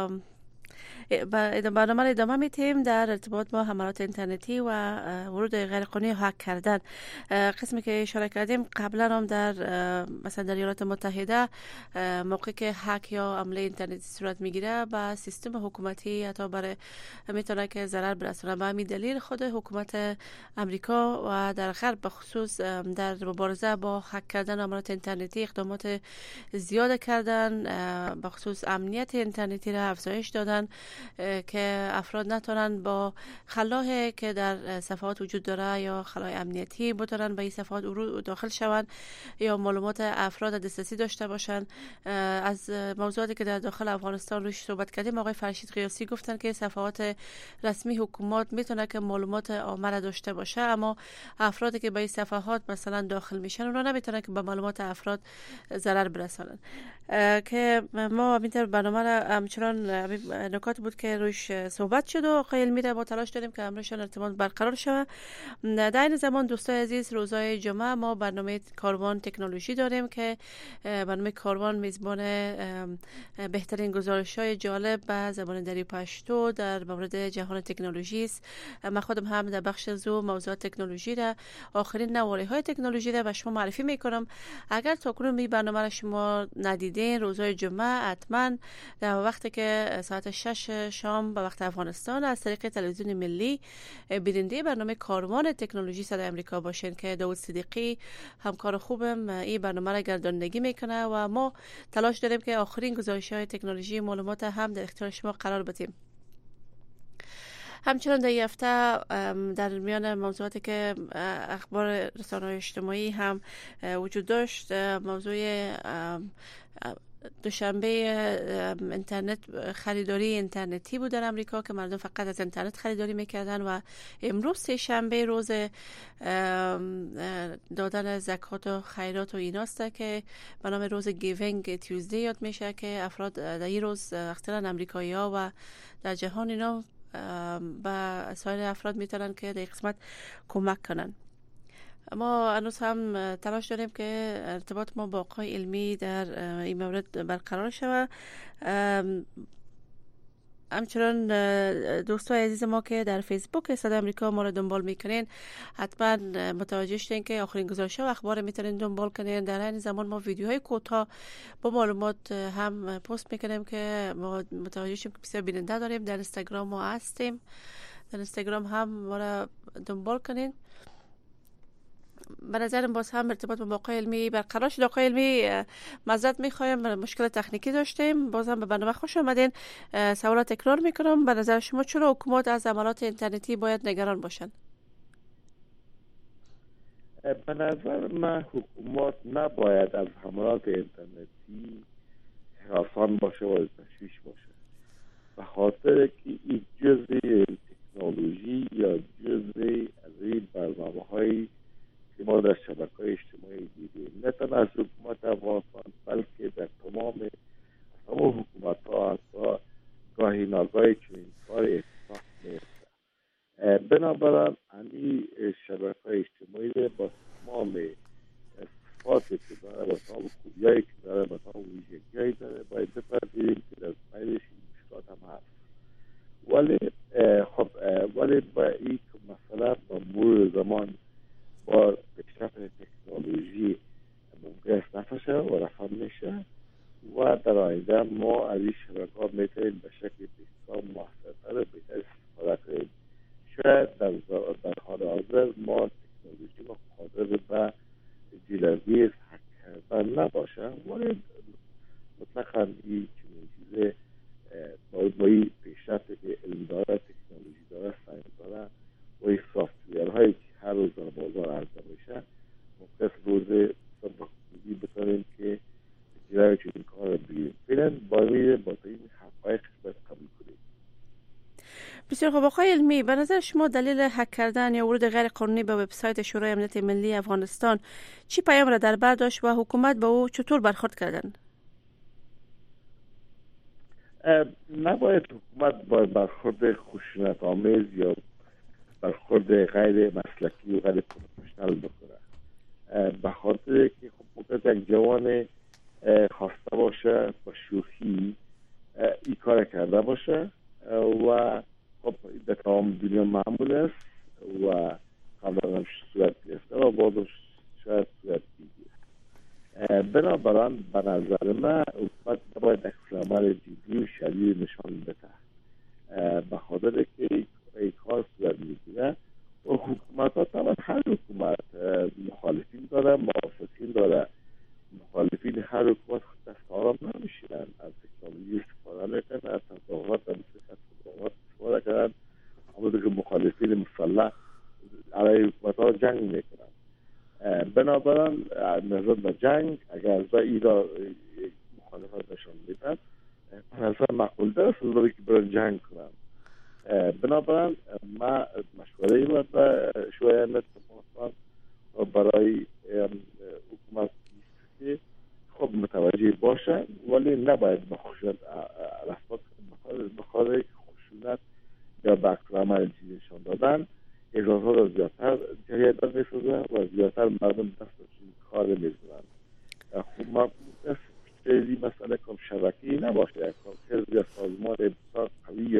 برنامه را ادامه میتیم در ارتباط با حملات اینترنتی و ورود غیرقانونی هک کردن. قسمی که اشاره کردیم قبلا هم در مثلا در ایالات متحده موقعی که هک یا حمله اینترنتی صورت میگیره با سیستم حکومتی حتی برای میتونه که ضرر برسونه. به همین دلیل خود حکومت امریکا و در غرب به خصوص در مبارزه با هک کردن حملات اینترنتی اقدامات زیاد کردن، به خصوص امنیت اینترنتی را افزایش دادن که افراد نتونن با خلاه که در صفحات وجود داره یا خلاه امنیتی بتونن به این صفحات داخل شوند یا معلومات افراد دسترسی داشته باشن. از موضوعاتی که در داخل افغانستان روش صحبت کردیم، آقای فرشید قیاسی گفتن که صفحات رسمی حکومت میتونه که معلومات عامه داشته باشه، اما افرادی که به این صفحات مثلا داخل میشن اونا نمیتونن که به معلومات افراد ضرر برسونن. که ما همینطور برنامه را همچنان نکات بود که روش صحبت شد و آقای علمی را با تلاش داریم که امروزشان ارتباط برقرار شود. در این زمان دوستای عزیز، روزهای جمعه ما برنامه کاروان تکنولوژی داریم که برنامه کاروان میزبان بهترین گزارش‌های جالب به زبان دری پشتو در مورد جهان تکنولوژی است. من خودم هم در بخش زو موضوعات تکنولوژی را، آخرین نواره‌های تکنولوژی را به شما معرفی میکنم. اگر تاکنون این برنامه را شما ندیدین، روزهای جمعه حتما در وقتی که ساعت 6 شام به وقت افغانستان از طریق تلویزیون ملی بیننده برنامه کاروان تکنولوژی صدای آمریکا باشین که داود صدیقی همکار خوبم این برنامه را گرداندگی میکنه و ما تلاش داریم که آخرین گزارش‌های تکنولوژی معلومات هم در اختیار شما قرار بدیم. همچنان در این هفته در میان موضوعاتی که اخبار رسانه‌های اجتماعی هم وجود داشت، موضوع دوشنبه اینترنت، خریداری اینترنتی بود در امریکا که مردم فقط از اینترنت خریداری میکردن و امروز سه شنبه روز دادن زکات و خیرات و ایناست که به نام روز گیوینگ تیوزدی یاد میشه که افراد در این روز اختیارا امریکایی‌ها و در جهان اینا به سایر افراد میتونن که در قسمت کمک کنن. ما هنوز هم تلاش داریم که ارتباط ما با آقای علمی در این مورد برقرار شود. همچنان دوستای عزیز ما که در فیسبوک صدای آمریکا ما رو دنبال میکنین، حتما متوجه شدین که آخرین گزارش‌ها و اخبار میتونین دنبال کنین. در این زمان ما ویدیوهای کوتاه با معلومات هم پست میکنیم که ما متوجه شیم که بسیار بیننده داریم. در اینستاگرام ما هستیم، در اینستاگرام هم ما رو دنبال کنین. به نظرم باز هم ارتباط با آقای علمی برقرار شد. آقای علمی معذرت میخوایم، مشکل تکنیکی داشتیم. باز هم به برنامه خوش آمدین. سوالات تکرار میکنم. به نظر شما چرا حکومت از عملات اینترنتی باید نگران باشند؟ به نظر من حکومت نباید از حملات اینترنتی هراسان باشه و تشویش باشه، به خاطر که این جزء تکنولوژی یا جزء از این برنامه‌هایی که ما در شبکه‌های اجتماعی دیدیم، نه تنها از حکومت افغانستان بلکه در تمام حکومت‌ها حتی گاهی ناگاهی چنین کار اتفاق میفته. بنابراین این شبکه‌های اجتماعی با تمام صفاتی که داره، با تمام خوبیایی که داره، با تمام ویژگی‌هایی داره، باید بپذیریم که در پیلش مشکلات هم هست. ولی با این مثلا با مرور زمان با پیشرفت تکنولوژی ممکن است نفشه و رفع میشه و در آینده ما از این شبکه‌ها میتونیم به شکل بسیار موثرتر بهتر استفاده کنیم. شاید در حال حاضر ما تکنولوژی ما قادر به جلوگیری از هک کردن نباشه، ولی مطلقاً این چنین چیزه با این پیشرفتی که علم داره، تکنولوژی داره، ساینس داره و این سافتویرهایی که هر روز در بازار عرضه میشه، ممکن است روز بخودی بکنیم که جلوی چنین کار رو بگیریم. فعلا با این حقایق باید قبول کنیم. بسیار خوب. آقای علمی، به نظر شما دلیل هک کردن یا ورود غیر قانونی به وبسایت شورای امنیت ملی افغانستان چی پیام را در بر داشت و حکومت به او چطور برخورد کردن؟ نباید حکومت با برخورد خشونت آمیز یا برخورد غیر مسلکی و غیر پروفشنال بکنه، به خاطر که خب یک جوان خواسته باشه با شوخی این کار کرده باشه و خب در تمام دنیا معمول است و قبلا هم صورت گرفته و بعدش شاید صورت بگیره. بنابراین به نظر من حکومت باید عمل جدی و شدید نشان بده، به خاطر که این کار صورت میگیره و حکومت ها طبعا هر حکومت مخالفین داره، موافقین داره. مخالفین هر حکومت دست آرام نمیشینن، از تکنولوژی استفاده میکنن، از تظاهرات استفاده کردن، همونطور که مخالفین مسلح علیه حکومت ها جنگ میکنن. بنابراین نظر به جنگ اگر از این را مخالفت نشان میدن، نظر معقول داره سزایی که برای جنگ کنن. بنابراین ما مشوره ای باید به شورای امنیت افغانستان برای حکومت که خب متوجه باشه، ولی نباید به خشونت رفتار بخاطر خشونت یا به عکس‌العمل چیزی نشان دادن اجازهات را زیادتر جریان می‌سازه و زیادتر مردم دست این کار می‌زنن. خب ما خیلی مسئله کم شبکی نباشه، خیلی سازمان بسیار قوی یا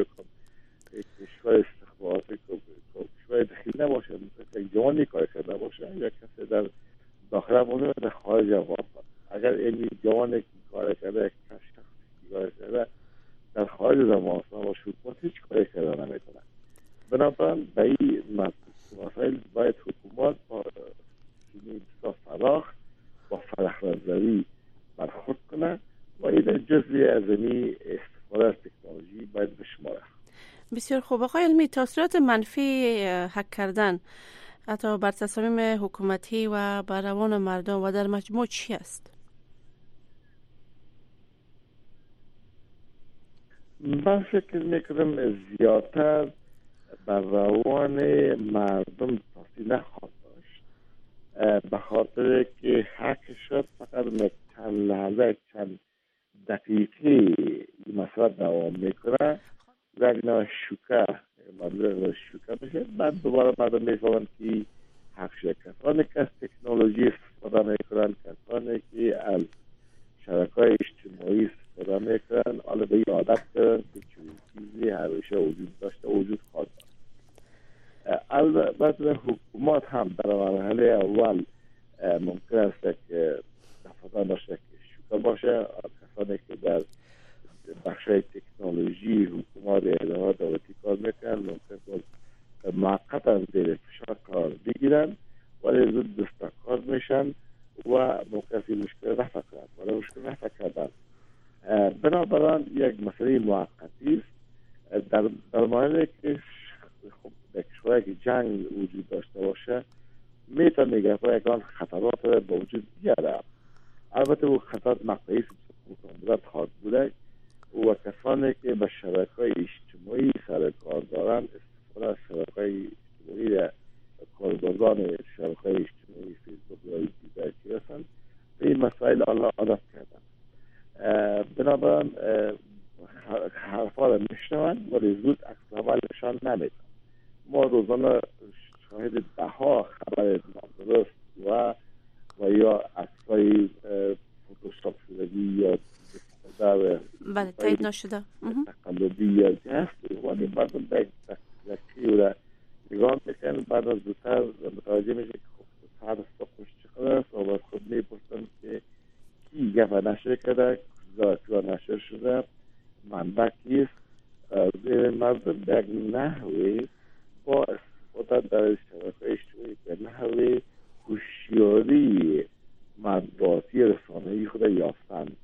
کشور استخباراتی کشور دخیل نباشه، یک جوانی کار کرده باشه یا کسی در داخل افغانستان در خارج افغانستان. اگر این جوانی که کار کرده، یک شخصی کار کرده در خارج افغانستان باشه، حکومت هیچ کاری کرده نمیتونه. بنابراین به این مسائل باید حکومت با بسیار فراخ با فره‌رزداری برخورد کنه و این جزئی از این استفاده از تکنولوژی باید بشماره. بسیار خوب. آقای علمی، تاثیرات منفی هک کردن حتی بر تصامیم حکومتی و بر روان مردم و در مجموع چی است؟ من فکر میکنم زیادتر بر روان مردم تاثیر نخواهد داشت، به خاطر که هک شد فقط چند لحظه چند دقیقه این مسئله دوام میکنه، یک نوع شوکه میشه، بعد دوباره مردم میفهمند که حق شد. کسانی که از تکنولوژی استفاده میکنن، کسانی که از شبکه‌های اجتماعی استفاده میکنن، حالا به این عادت کردن که چنین چیزی همیشه وجود داشته وجود خواهد داشت. البته حکومت هم در مرحله اول ممکن است که دفعه باشه که شوکه باشه، کسانی که در بخشای تکنولوژی حکومت اداره دولتی کار میکنن ممکن موقتا زیر فشار کار بگیرن ولی زود دستکار میشن و ممکن این مشکل رفع کنند ولی مشکل رفع کردن. بنابراین یک مسئله موقتی است در مورد که در کشوری که جنگ وجود داشته باشه میتونه یکان خطرات با وجود بیاره. البته او خطرات مقطعی متعدد خواهد بوده و کسانی که به شبکه‌های اجتماعی سر کار دارند استفاده از شبکه‌های اجتماعی کاربردان شبکه‌های اجتماعی فیسبوک یا دیگر که هستند به این مسائل عادت کردن. بنابراین حرفا را میشنوند ولی زود عکس عملشان نمیدن. ما روزانه شاهد دهها خبر نادرست و یا عکسای فتوشاپ شدگی یا بله تایید نشده تقلبی یا هست ولی مردم به یکی را نگاه میکنن بعد از زودتر متوجه میشه که خب سر خوش چقدر است و باید خود میپرسن که کی گفت نشر کرده کجا نشر شده منبع کیست. مردم به یک نحوی با استفاده در شبکه‌های اجتماعی به نحوی هوشیاری مطبوعاتی رسانه‌ای خود یافتند.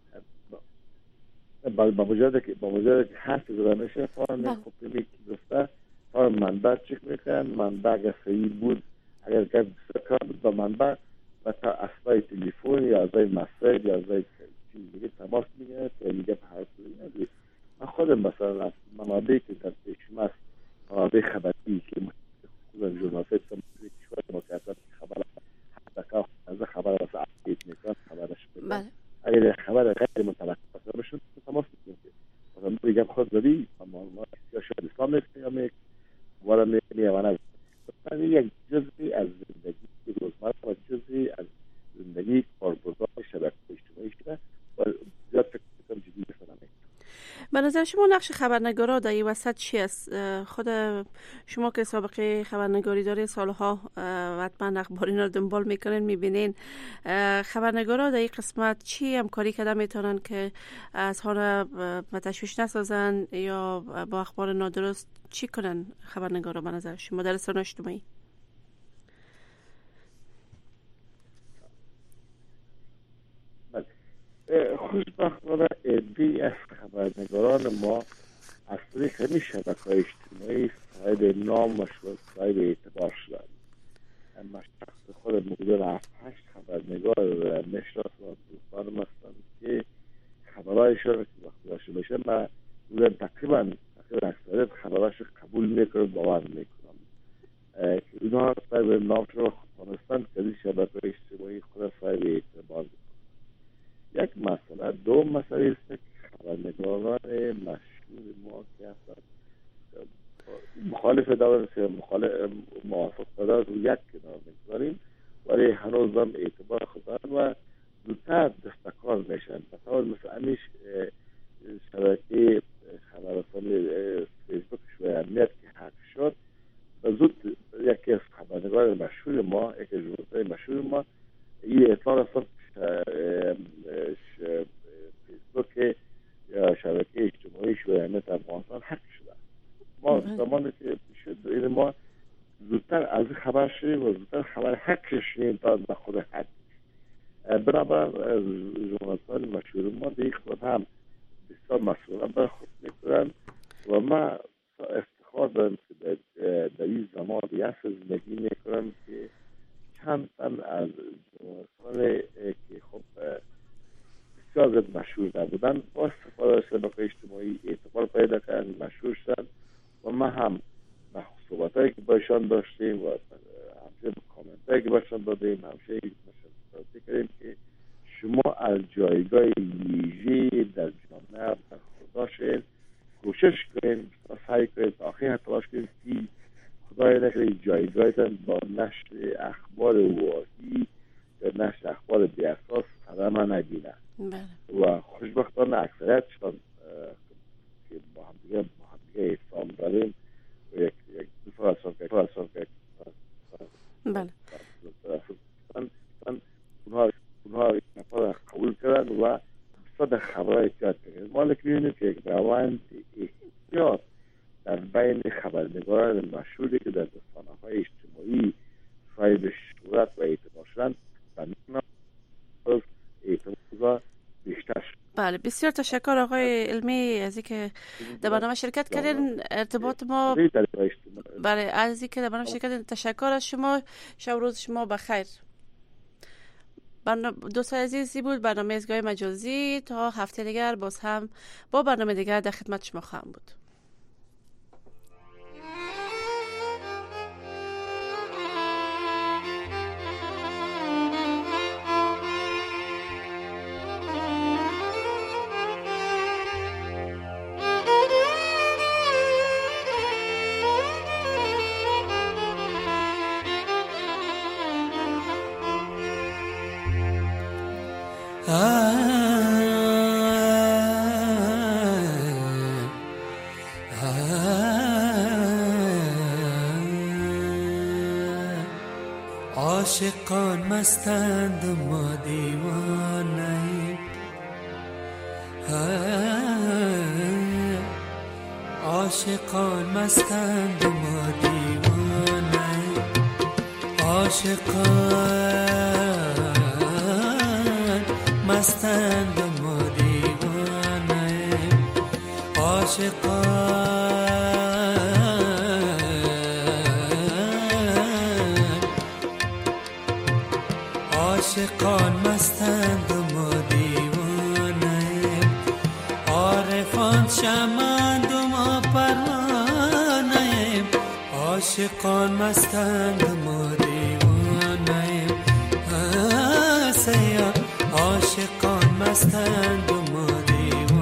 با مجرد که حرف زده میشه فارم خب میگه دوسته فارم منبع چک میکنن. منبع اگر صحیح بود اگر گفت بسیار بود با منبع و تا اصلای تلیفون یا ازای مسیج یا ازای چیز دیگه تماس میگه که میگه به حرف دیگه. من خودم مثلا از منابعی که در پیشم است منابع خبری که خودم ژورنالیست کشور مکاتب خبر حتی از خبر از اپدیت میکنن خبرش بده. اگر خبر غیر متوقع باشه تماس میگیره. مثلا میگم خود داری ما یا شاید اسلام میگم ولی میگم من یک جزئی از زندگی روزمره و جزئی از زندگی کاربردان شبکه‌های اجتماعی شده و زیاد فکر کنم جدی مثلا. به نظر شما نقش خبرنگارا در این وسط چی است؟ خود شما که سابقه خبرنگاری دارین سالها حتما اخبار اینا رو دنبال میکنین میبینین خبرنگارا در این قسمت چی همکاری کرده میتونن که از ها رو تشویش نسازن یا با اخبار نادرست چی کنن خبرنگارا به نظر شما در رسانه‌های اجتماعی؟ خوشبختانه عده‌ای از خبرنگاران ما از طریق همین شبکه‌های اجتماعی صاحب نام و صاحب اعتبار شدند. من شخص خود مقدار 7-8 خبرنگار میشناسم و دوستانم هستند که خبرهایشان که وقتی داشته میشه من تقریبا اکثریت خبرهایش قبول میکنم باور میکنم که اونها صاحب نام شده خوانستند که این شبکه‌های اجتماعی خود صاحب اعتبار. یک مسئله دو مسئله است که خبرنگاران مشهور ما که هستند مخالف دارند موافق دارند رو یک کنار میگذاریم ولی هنوز هم اعتبار خود دارند و زودتر دستکار میشن. مثلا همیش شبکه خبررسانی فیسبوک شوی امنیت که حق شد و زود یکی از خبرنگار مشهور ما یکی از ژورنالیست‌های مشهور ما این اطلاع رساند فیسبوک یا شبکه اجتماعی شوی امنیت افغانستان حق شده. ما زمانی که شد این ما زودتر از خبر شدیم و زودتر خبر حق شدیم تا به خود حق. بنابراین ژورنالیستان مشهور ما دیگه خود هم بسیار مسئولان بر خود میکنن و ما افتخار دارم که در این زمان ریاست زندگی میکنم که چند تن از ژورنالیستان که خب بسیار زیاد مشهور نبودن با استفاده از شبکه‌های اجتماعی اعتبار پیدا کردن مشهور شدن و ما هم صحبتایی که باشان داشتیم و همچنین کامنتایی که باشان دادیم همچنین مشاهده کردیم که شما از جایگاه ویژه در جامعه برخوردار کوشش کنید و سعی کنید آخر تلاش کنید که خدای نکنه جایگاهتان با نشر اخبار واهی یا نشر اخبار بی اساس قدم نگیرد. و خوشبختانه اکثریتشان که با هم دیگه احترام داریم و یک دو فرسان که اونها نفر قبول کردن و بسیار خبرهای احتیاط کردن. ما می‌بینیم که یک روند احتیاط در بین خبرنگاران مشهوری که در رسانه‌های اجتماعی صاحب شهرت و اعتبار شدن و اعتبار بیشتر شد. بله بسیار تشکر آقای علمی از اینکه در برنامه شرکت کردین. ارتباط ما برای عزیزی که در برنامه شرکت تشکر از شما. شب روز شما بخیر. دوستان عزیزی بود برنامه ایستگاه مجازی. تا هفته دیگر باز هم با برنامه دیگر در خدمت شما خواهم بود. عاشقان مستند و ما دیوانه، عاشقان مستند و ما دیوانه، عاشقان مستند و ما دیوانه، عاشقان عاشقان مستند و ما دیوانه، عارفان شمند و ما پروانه، عاشقان مستند و ما دیوانه، سیا عاشقان مستند و ما دیوانه.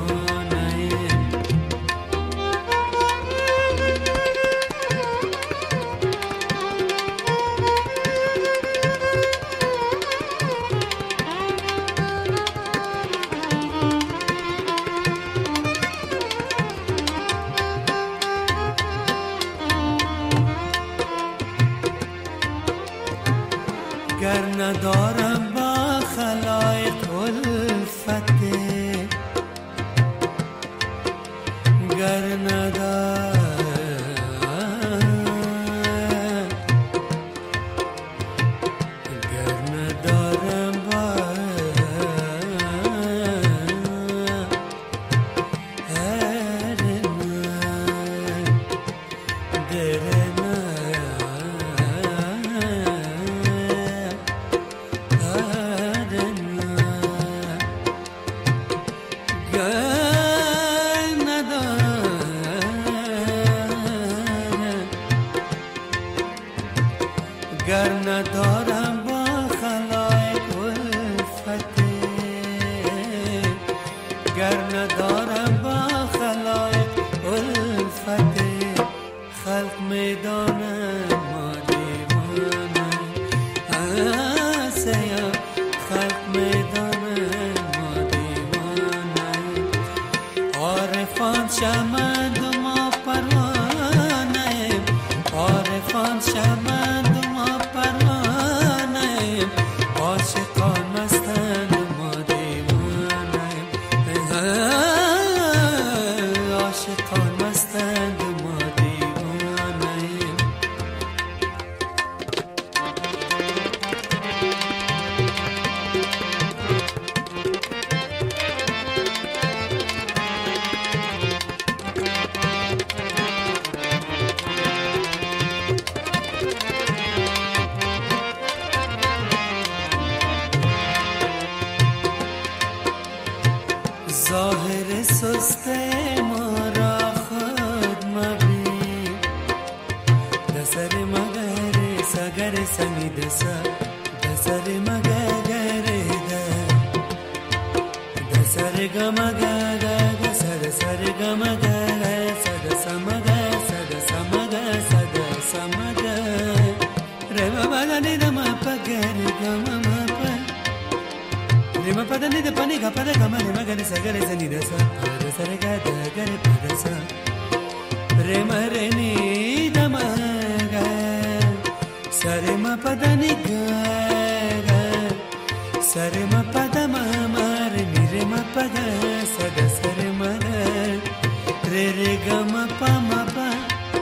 گر ندارم با خلایق الفته، گر ندارم با گر ندارم با خلایق الفته، گر ندارم با خلایق الفته، خلق میدانم ما دیوانه، سیا خلق میدانم ما دیوانه، عارفان شمند و ما پروانه، عارفان شمند عاشقان مستند و ما دیوانه، عاشقان مستند و ما دیوانه. ظاهر سست ما را خود مبین، دسر مگر سگر سمی دسر مگر دسر گمگر دسر گمگر سد سمگر روا بدنی دم پگر گم رما پدنی د پنی کا پد گم رما گنی سگر زنی دسا دسر گگر پدسا رما رنی دم سرما پدنی گگر سرما پدم مار رما پد سد سرما ره گم پم پا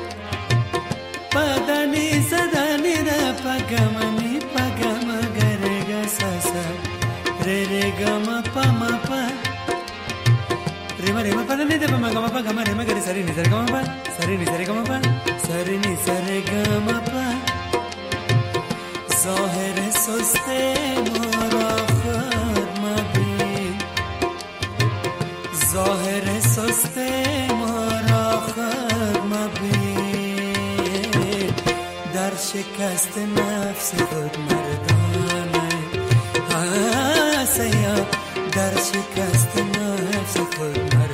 پدنی سدنی د پگمنی پگم گرگ ساسا ره گم پم پا رما re ma pa ni de ma ga ma pa ga ma re ma ga re sa re ni sa re ga ma pa sa re ni sa re ga ma pa sa re ni sa re ga ma pa ظاهر سست ما را خود مبین ظاهر سست ما را خود مبین در شکست نفس خود مردانه سیا در شکست نفس خود مردانه